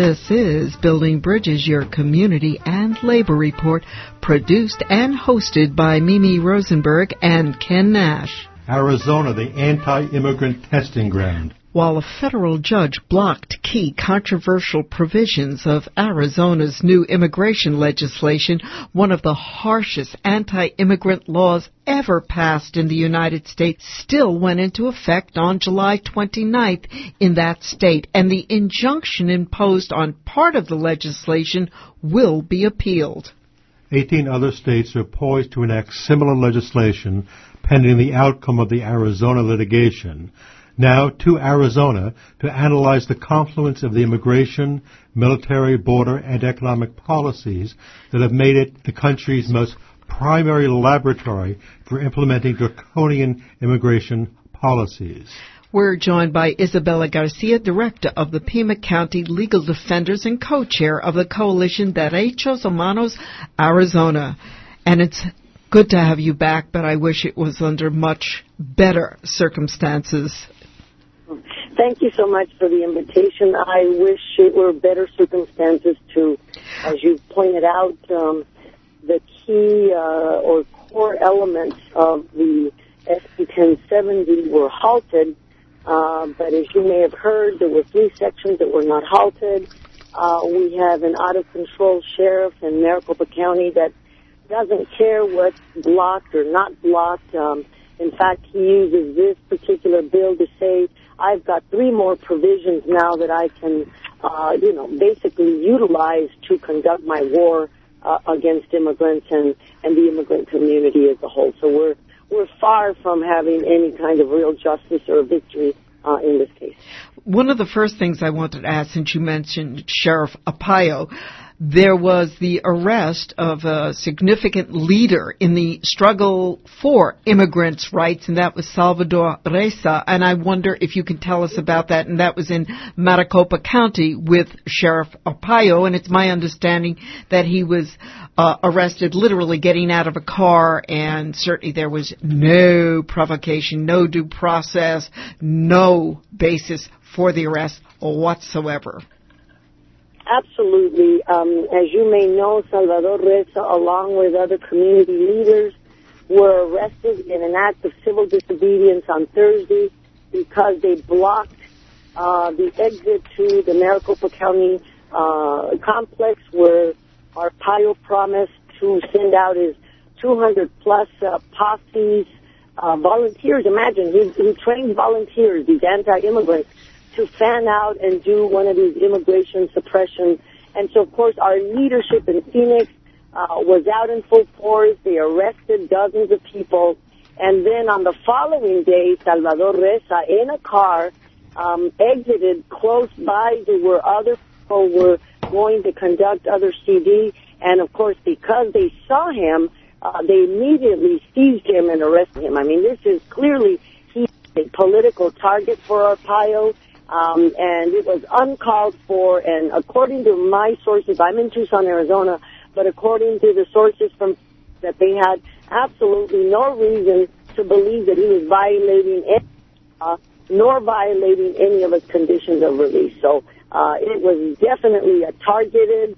This is Building Bridges, your community and labor report, produced and hosted by Mimi Rosenberg and Ken Nash. Arizona, the anti-immigrant testing ground. While a federal judge blocked key controversial provisions of Arizona's new immigration legislation, one of the harshest anti-immigrant laws ever passed in the United States, still went into effect on July 29th in that state, and the injunction imposed on part of the legislation will be appealed. 18 other states are poised to enact similar legislation pending the outcome of the Arizona litigation. Now to Arizona to analyze the confluence of the immigration, military, border, and economic policies that have made it the country's most primary laboratory for implementing draconian immigration policies. We're joined by Isabella Garcia, Director of the Pima County Legal Defenders and co-chair of the coalition Derechos Humanos Arizona. And it's good to have you back, but I wish it was under much better circumstances. Thank you so much for the invitation. I wish it were better circumstances too. As you pointed out, the key or core elements of the SB 1070 were halted, but as you may have heard, there were 3 sections that were not halted. We have an out-of-control sheriff in Maricopa County that doesn't care what's blocked or not blocked. In fact, he uses this particular bill to say, I've got 3 more provisions now that I can, basically utilize to conduct my war against immigrants and the immigrant community as a whole. So we're far from having any kind of real justice or victory in this case. One of the first things I wanted to ask, since you mentioned Sheriff Arpaio, there was the arrest of a significant leader in the struggle for immigrants' rights, and that was Salvador Reza. And I wonder if you can tell us about that. And that was in Maricopa County with Sheriff Arpaio. And it's my understanding that he was arrested literally getting out of a car, and certainly there was no provocation, no due process, no basis for the arrest whatsoever. Absolutely. As you may know, Salvador Reza, along with other community leaders, were arrested in an act of civil disobedience on Thursday because they blocked the exit to the Maricopa County complex where Arpaio promised to send out his 200-plus posses, volunteers. Imagine, he trained volunteers, these anti-immigrants, to fan out and do one of these immigration suppression. And so, of course, our leadership in Phoenix was out in full force. They arrested dozens of people. And then on the following day, Salvador Reza, in a car, exited close by to where other people were going to conduct other CD. And, of course, because they saw him, they immediately seized him and arrested him. I mean, this is clearly he's a political target for Arpaio. And it was uncalled for, and according to my sources, I'm in Tucson, Arizona, but according to the sources from that they had absolutely no reason to believe that he was violating any nor violating any of his conditions of release. So it was definitely a targeted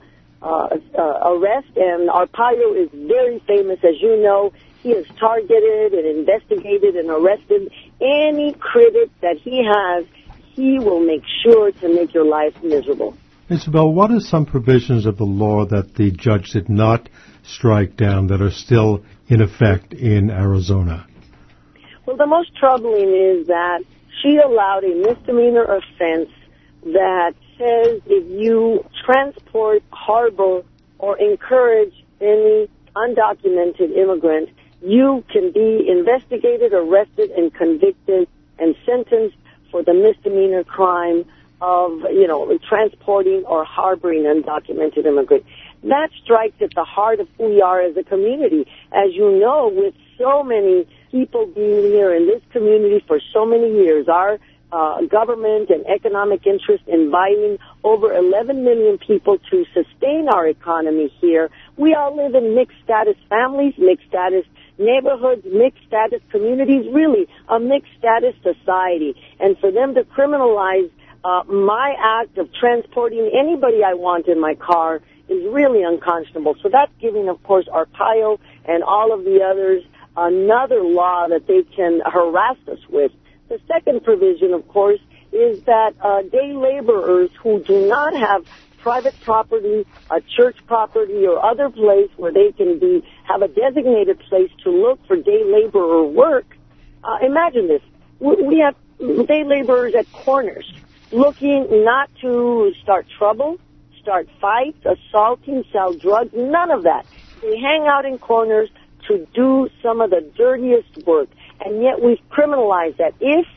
arrest, and Arpaio is very famous, as you know. He has targeted and investigated and arrested any critic that he has. He will make sure to make your life miserable. Isabel, what are some provisions of the law that the judge did not strike down that are still in effect in Arizona? Well, the most troubling is that she allowed a misdemeanor offense that says if you transport, harbor, or encourage any undocumented immigrant, you can be investigated, arrested, and convicted and sentenced for the misdemeanor crime of, transporting or harboring undocumented immigrants. That strikes at the heart of who we are as a community. As you know, with so many people being here in this community for so many years, our government and economic interest inviting over 11 million people to sustain our economy here. We all live in mixed status families, mixed status neighborhoods, mixed status communities, really a mixed status society. And for them to criminalize my act of transporting anybody I want in my car is really unconscionable. So that's giving, of course, Arpaio and all of the others another law that they can harass us with. The second provision, of course, is that day laborers who do not have private property, a church property, or other place where they can have a designated place to look for day laborer work. Imagine this. We have day laborers at corners looking not to start trouble, start fights, assaulting, sell drugs, none of that. They hang out in corners to do some of the dirtiest work, and yet we've criminalized that.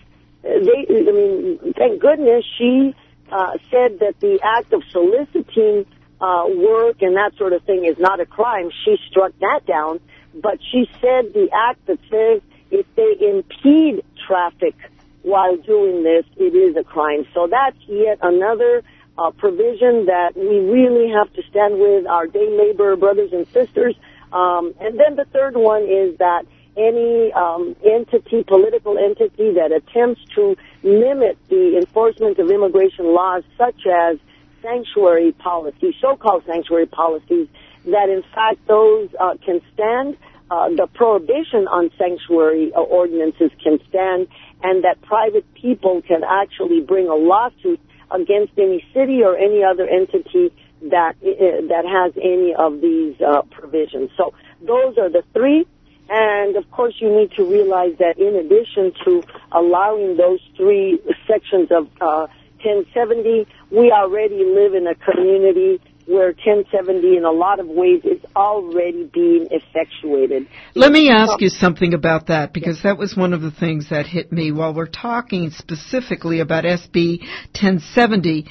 Thank goodness she said that the act of soliciting work and that sort of thing is not a crime. She struck that down, but she said the act that says if they impede traffic while doing this, it is a crime. So that's yet another provision that we really have to stand with our day laborer brothers and sisters. And then the third one is that any political entity that attempts to limit the enforcement of immigration laws, such as sanctuary policies, so-called sanctuary policies, that in fact those can stand, the prohibition on sanctuary ordinances can stand, and that private people can actually bring a lawsuit against any city or any other entity that has any of these provisions. So those are the three. And, of course, you need to realize that in addition to allowing those three sections of 1070, we already live in a community where 1070 in a lot of ways is already being effectuated. Let me ask you something about that, because that was one of the things that hit me while we're talking specifically about SB 1070.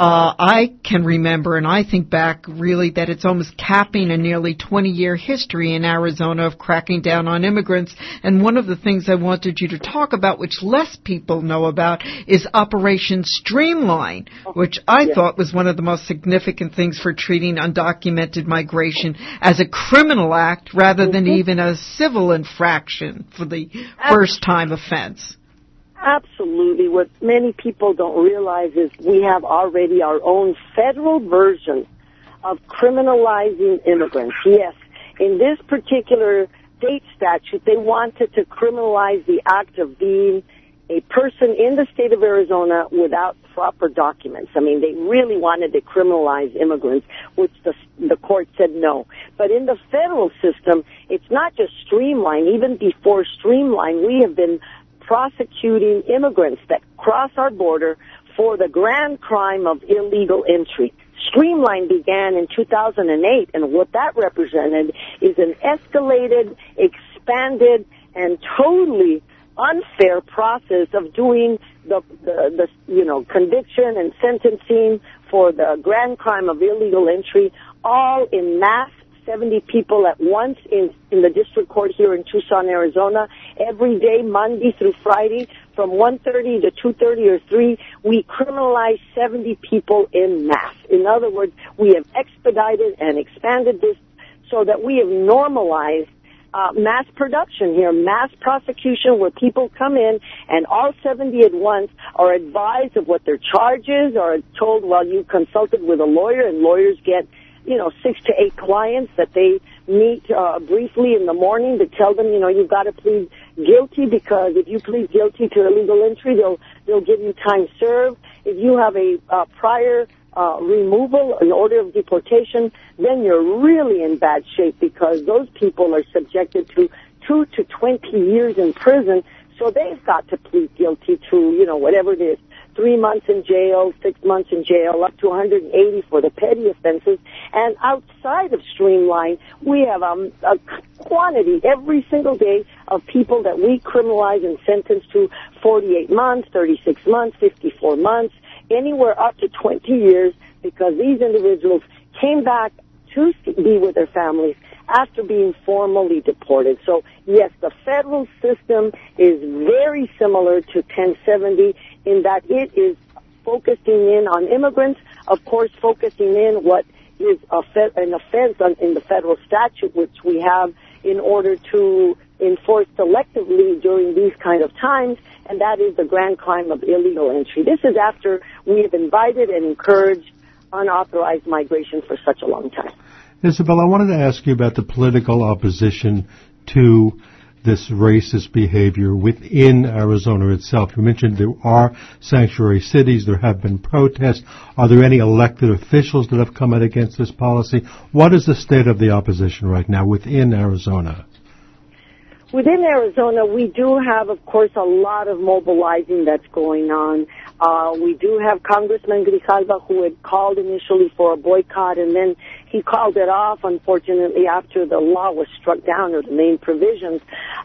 I can remember, and I think back really, that it's almost capping a nearly 20-year history in Arizona of cracking down on immigrants. And one of the things I wanted you to talk about, which less people know about, is Operation Streamline, which I thought was one of the most significant things for treating undocumented migration as a criminal act rather than even a civil infraction for the first-time offense. Absolutely. What many people don't realize is we have already our own federal version of criminalizing immigrants. Yes, in this particular state statute, they wanted to criminalize the act of being a person in the state of Arizona without proper documents. I mean, they really wanted to criminalize immigrants, which the court said no. But in the federal system, it's not just Streamline. Even before Streamline, we have been prosecuting immigrants that cross our border for the grand crime of illegal entry. Streamline began in 2008, and what that represented is an escalated, expanded, and totally unfair process of doing the conviction and sentencing for the grand crime of illegal entry, all in mass, 70 people at once in the district court here in Tucson, Arizona. Every day, Monday through Friday, from 1:30 to 2:30 or 3, we criminalize 70 people in mass. In other words, we have expedited and expanded this so that we have normalized mass production here, mass prosecution, where people come in and all 70 at once are advised of what their charge is, or are told, well, you consulted with a lawyer, and lawyers get 6 to 8 clients that they meet briefly in the morning to tell them, you've got to plead guilty, because if you plead guilty to illegal entry, they'll give you time served. If you have a prior removal, an order of deportation, then you're really in bad shape, because those people are subjected to 2 to 20 years in prison. So they've got to plead guilty to, whatever it is, 3 months in jail, 6 months in jail, up to 180 for the petty offenses. And outside of Streamline, we have a quantity every single day of people that we criminalize and sentence to 48 months, 36 months, 54 months, anywhere up to 20 years, because these individuals came back to be with their families after being formally deported. So, yes, the federal system is very similar to 1070 in that it is focusing in on immigrants, of course, focusing in what is an offense in the federal statute, which we have in order to enforced selectively during these kind of times, and that is the grand crime of illegal entry. This is after we have invited and encouraged unauthorized migration for such a long time. Isabel, I wanted to ask you about the political opposition to this racist behavior within Arizona itself. You mentioned there are sanctuary cities, there have been protests. Are there any elected officials that have come out against this policy? What is the state of the opposition right now within Arizona? Within Arizona, we do have, of course, a lot of mobilizing that's going on. We do have Congressman Grijalva, who had called initially for a boycott, and then he called it off, unfortunately, after the law was struck down, or the main provisions.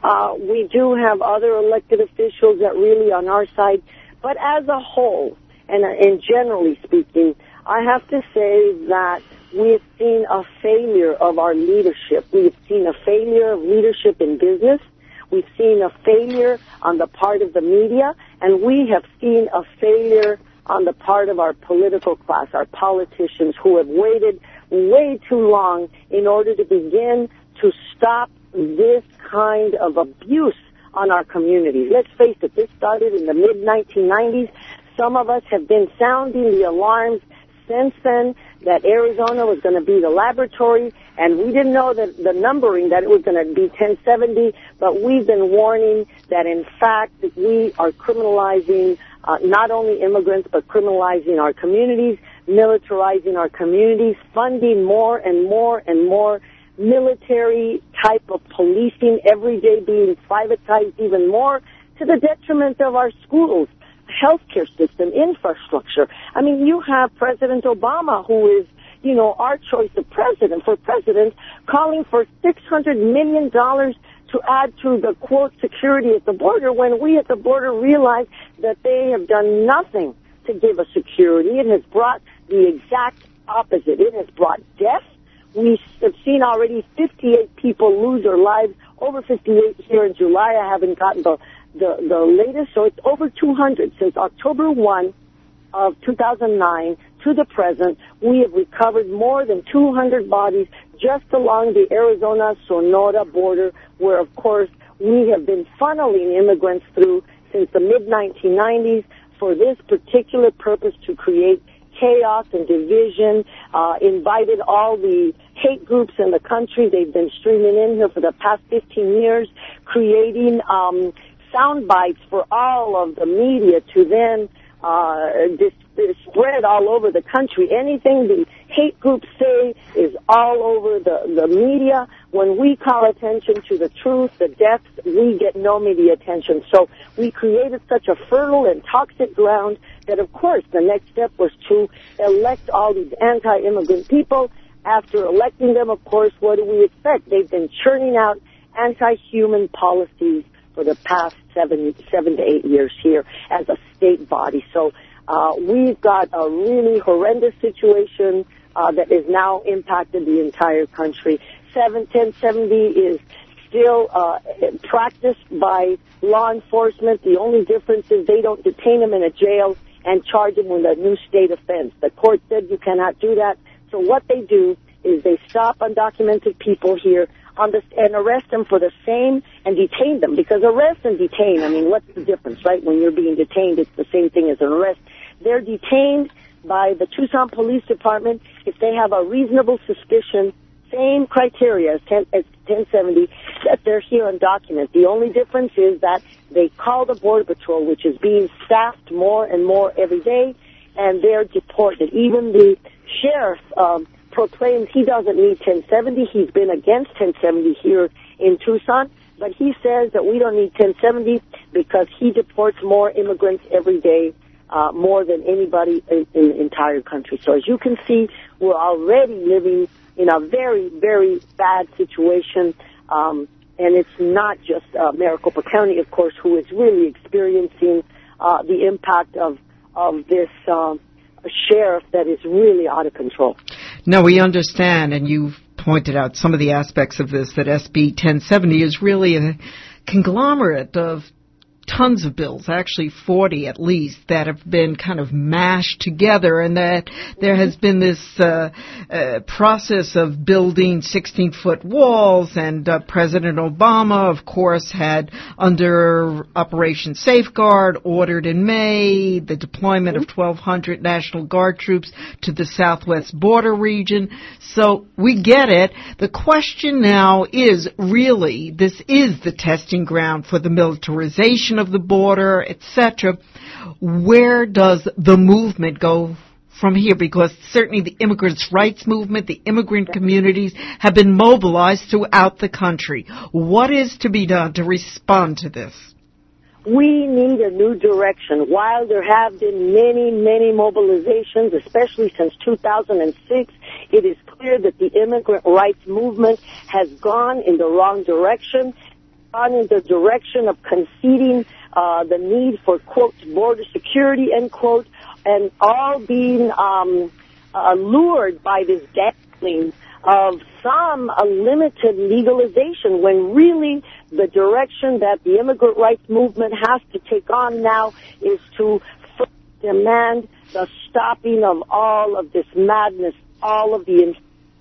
We do have other elected officials that really on our side, but as a whole, and generally speaking, I have to say that we have seen a failure of our leadership. We have seen a failure of leadership in business. We've seen a failure on the part of the media, and we have seen a failure on the part of our political class, our politicians, who have waited way too long in order to begin to stop this kind of abuse on our communities. Let's face it, this started in the mid-1990s. Some of us have been sounding the alarms since then that Arizona was going to be the laboratory, and we didn't know that the numbering, that it was going to be 1070, but we've been warning that, in fact, we are criminalizing not only immigrants, but criminalizing our communities, militarizing our communities, funding more and more and more military type of policing, every day being privatized even more, to the detriment of our schools, healthcare system, infrastructure. I mean, you have President Obama, who is, you know, our choice of president, calling for $600 million to add to the, quote, security at the border, when we at the border realize that they have done nothing to give us security. It has brought the exact opposite. It has brought death. We have seen already 58 people lose their lives, over 58 here in July. I haven't gotten the latest, so it's over 200 since October 1 of 2009 to the present. We have recovered more than 200 bodies just along the Arizona-Sonora border, where, of course, we have been funneling immigrants through since the mid-1990s for this particular purpose, to create chaos and division, invited all the hate groups in the country. They've been streaming in here for the past 15 years, creating sound bites for all of the media to then spread all over the country. Anything the hate groups say is all over the media. When we call attention to the truth, the deaths, we get no media attention. So we created such a fertile and toxic ground that, of course, the next step was to elect all these anti-immigrant people. After electing them, of course, what do we expect? They've been churning out anti-human policies for the past 7 to 8 years here as a state body. So we've got a really horrendous situation that has now impacted the entire country. 1070 is still practiced by law enforcement. The only difference is they don't detain them in a jail and charge them with a new state offense. The court said you cannot do that. So what they do is they stop undocumented people here and arrest them for the same, and detain them. Because arrest and detain, I mean, what's the difference, right? When you're being detained, it's the same thing as an arrest. They're detained by the Tucson Police Department if they have a reasonable suspicion, same criteria as 1070, that they're here undocumented. The only difference is that they call the Border Patrol, which is being staffed more and more every day, and they're deported. Even the sheriff proclaims he doesn't need 1070. He's been against 1070 here in Tucson, but he says that we don't need 1070 because he deports more immigrants every day, more than anybody in the entire country. So as you can see, we're already living in a very, very bad situation, and it's not just Maricopa County, of course, who is really experiencing the impact of this sheriff that is really out of control. No, we understand, and you've pointed out some of the aspects of this, that SB 1070 is really a conglomerate of tons of bills, actually 40 at least, that have been kind of mashed together, and that there has been this process of building 16-foot walls, and President Obama, of course, had under Operation Safeguard ordered in May the deployment of 1,200 National Guard troops to the southwest border region. So we get it. The question now is really, this is the testing ground for the militarization of the border, etc. Where does the movement go from here? Because certainly the immigrants' rights movement, the immigrant communities have been mobilized throughout the country. What is to be done to respond to this? We need a new direction. While there have been many, many mobilizations, especially since 2006, it is clear that the immigrant rights movement has gone in the wrong direction, gone in the direction of conceding the need for, quote, border security, end quote, and all being lured by this gambling of some limited legalization, when really the direction that the immigrant rights movement has to take on now is to demand the stopping of all of this madness, all of these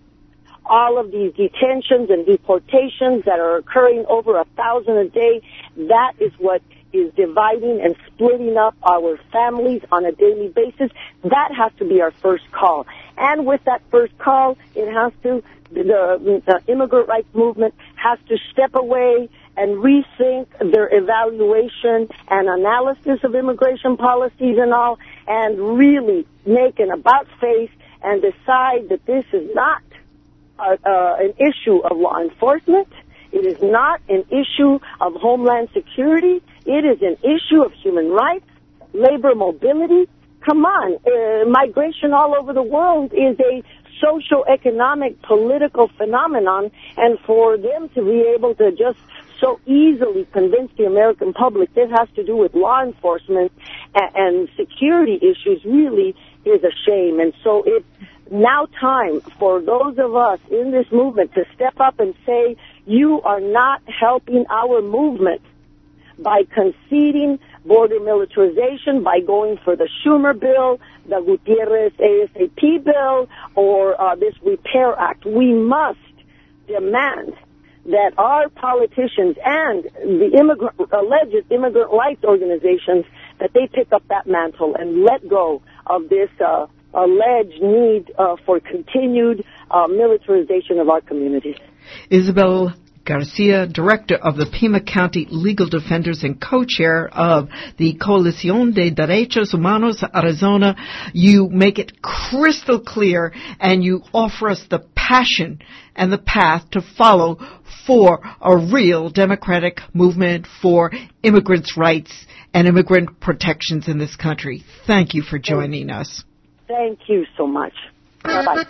detentions and deportations that are occurring over 1,000 a day. That is what is dividing and splitting up our families on a daily basis. That has to be our first call. And with that first call, it has to, the immigrant rights movement has to step away and rethink their evaluation and analysis of immigration policies and all, and really make an about-face and decide that this is not an issue of law enforcement. It is not an issue of homeland security. It is an issue of human rights, labor mobility. Come on, migration all over the world is a socio-economic, political phenomenon, and for them to be able to just so easily convince the American public this has to do with law enforcement and security issues really is a shame. And so it's now time for those of us in this movement to step up and say, you are not helping our movement by conceding border militarization, by going for the Schumer bill, the Gutierrez ASAP bill, or this Repair Act. We must demand that our politicians and the alleged immigrant rights organizations, that they pick up that mantle and let go of this alleged need for continued militarization of our communities. Isabel Garcia, Director of the Pima County Legal Defenders and co-chair of the Coalición de Derechos Humanos Arizona. You make it crystal clear, and you offer us the passion and the path to follow for a real democratic movement for immigrants' rights and immigrant protections in this country. Thank you for joining us. Thank you so much. Bye-bye.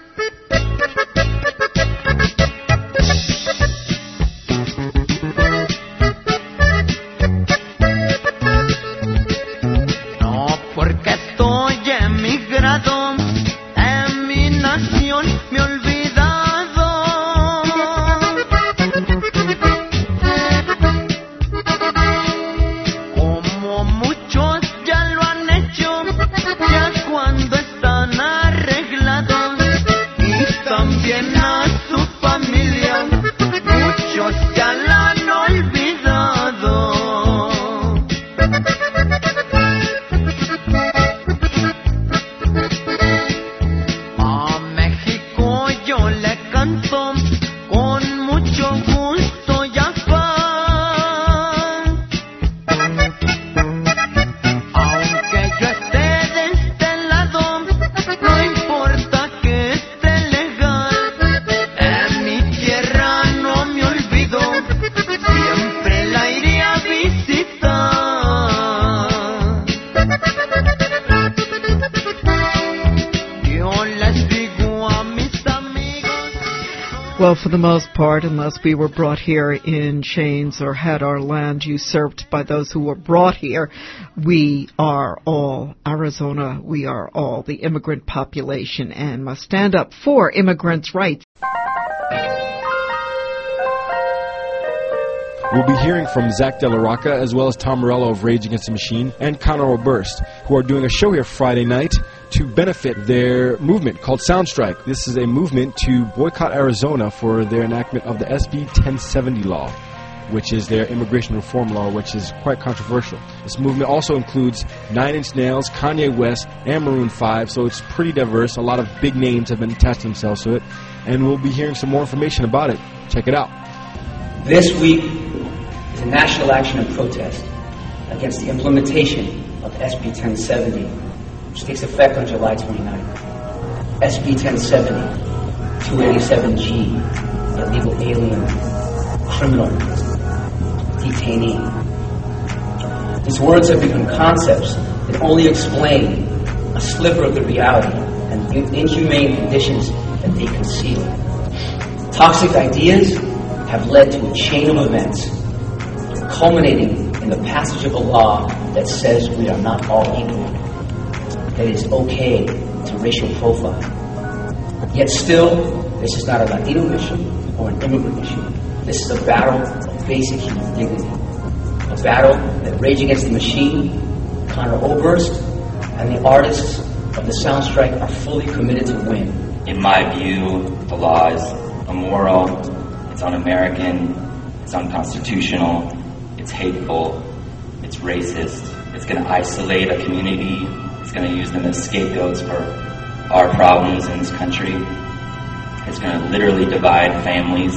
Porque estoy emigrado, en mi nación me he olvidado. Como muchos ya lo han hecho, ya cuando están arreglados, y también a su familia, muchos ya la han olvidado. Con mucho gusto y afán, aunque yo esté de este lado, no importa que esté legal, en mi tierra no me olvido, siempre la iré a visitar. Yo les digo a mis amigos. Well, for the most part, unless we were brought here in chains or had our land usurped by those who were brought here, we are all Arizona. We are all the immigrant population and must stand up for immigrants' rights. We'll be hearing from Zach De La Rocca as well as Tom Morello of Rage Against the Machine and Conor Oberst, who are doing a show here Friday night to benefit their movement called Soundstrike. This is a movement to boycott Arizona for their enactment of the SB 1070 law, which is their immigration reform law, which is quite controversial. This movement also includes Nine Inch Nails, Kanye West, and Maroon 5, so it's pretty diverse. A lot of big names have been attached themselves to it, and we'll be hearing some more information about it. Check it out. This week is a national action and protest against the implementation of SB 1070, which takes effect on July 29th. SB 1070, 287G, illegal alien, criminal, detainee. These words have become concepts that only explain a sliver of the reality and the inhumane conditions that they conceal. Toxic ideas have led to a chain of events, culminating in the passage of a law that says we are not all equal, that it is okay to racial profile. Yet still, this is not a Latino issue or an immigrant issue. This is a battle of basic human dignity. A battle that Rage Against the Machine, Conor Oberst, and the artists of the Soundstrike are fully committed to win. In my view, the law is immoral, it's un-American, it's unconstitutional, it's hateful, it's racist, it's going to isolate a community, it's going to use them as scapegoats for our problems in this country, it's going to literally divide families,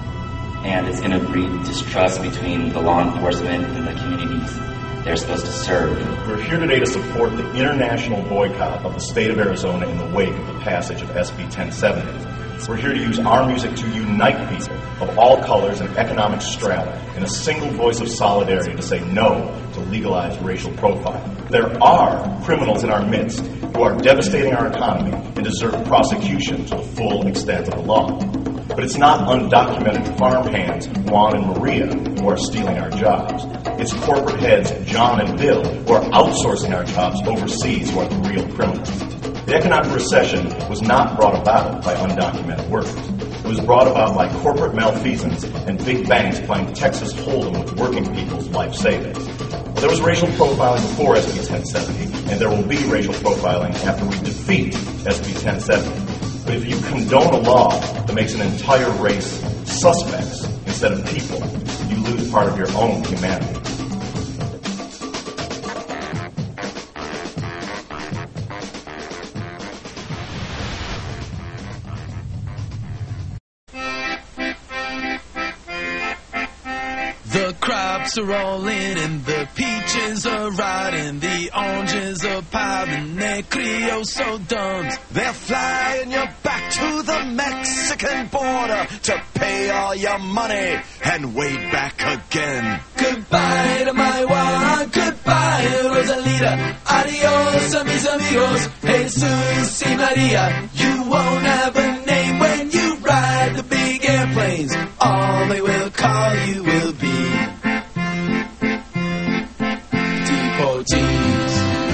and it's going to breed distrust between the law enforcement and the communities they're supposed to serve. We're here today to support the international boycott of the state of Arizona in the wake of the passage of SB 1070. We're here to use our music to unite people of all colors and economic strata in a single voice of solidarity to say no to legalized racial profiling. There are criminals in our midst who are devastating our economy and deserve prosecution to the full extent of the law. But it's not undocumented farmhands, Juan and Maria, who are stealing our jobs. It's corporate heads, John and Bill, who are outsourcing our jobs overseas, who are the real criminals. The economic recession was not brought about by undocumented workers. It was brought about by corporate malfeasance and big banks playing Texas Hold'em with working people's life savings. Well, there was racial profiling before SB 1070, and there will be racial profiling after we defeat SB 1070. But if you condone a law that makes an entire race suspects instead of people, you lose part of your own humanity. The crops are all in and the peaches are rotting, the oranges are piling their Creoso domes. They're flying you back to the Mexican border to pay all your money and way back again. Goodbye to my Juan, goodbye Rosalita, adios a mis amigos, Jesus y Maria. You won't have a name when you ride the big airplanes, all they will call you will be deportees.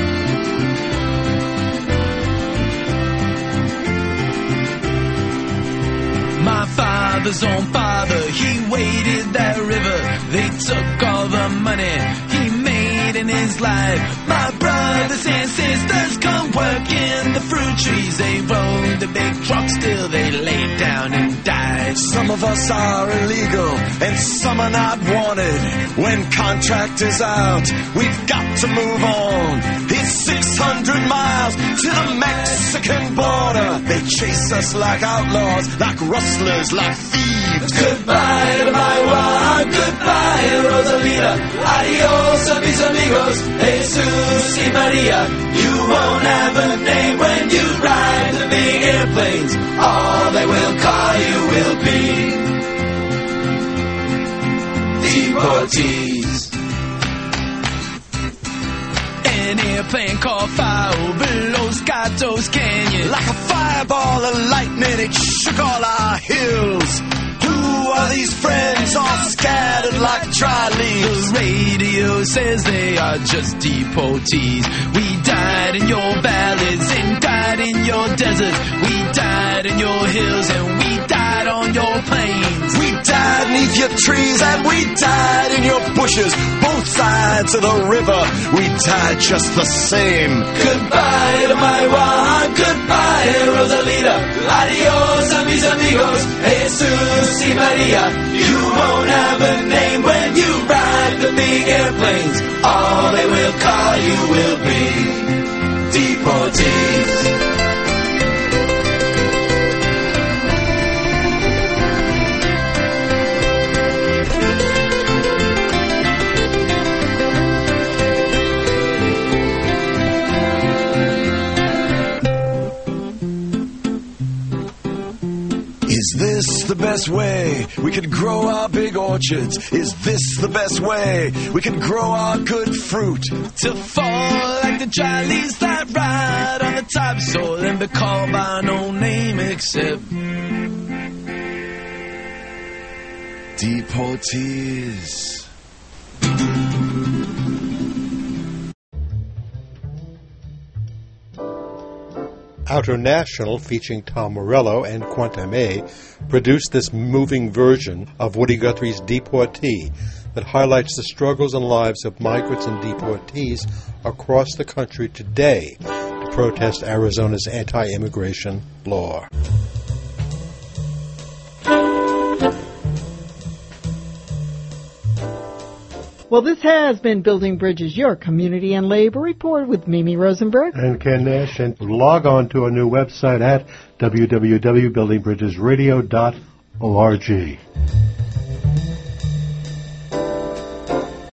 My father's own father, he waded that river. They took all the money he made in his life. My brothers and sisters come work in the fruit trees. They rode the big trucks till they laid down and died. Some of us are illegal and some are not wanted. When contract is out, we've got to move on. It's 600 miles to the Mexican border. They chase us like outlaws, like rustlers, like thieves. Goodbye to my Juan, goodbye Rosalita, adios a mis amigos, Jesus y Maria. You won't have a name when you ride the big airplanes, all they will call you will be deportees. An airplane called fire over Los Gatos Canyon. Like a fireball of lightning, it shook all our hills. Who are these friends all scattered like dry leaves? The radio says they are just deportees. We died in your valleys and died in your deserts. We died in your hills and we died on your plains. We died 'neath your trees and we died in your bushes, both sides of the river. We died just the same. Goodbye to my Juan, goodbye Rosalita. Adios a mis amigos, Jesus y Maria. You won't have a name when you ride the big airplanes. All they will call you will be deportees. Is this the best way we could grow our big orchards? Is this the best way we can grow our good fruit? To fall like the dry leaves that ride on the topsoil and be called by no name except deportees. Outer National, featuring Tom Morello and Quantum produced this moving version of Woody Guthrie's Deportee that highlights the struggles and lives of migrants and deportees across the country today to protest Arizona's anti-immigration law. Well, this has been Building Bridges, your community and labor report with Mimi Rosenberg and Ken Nash. And log on to our new website at www.buildingbridgesradio.org.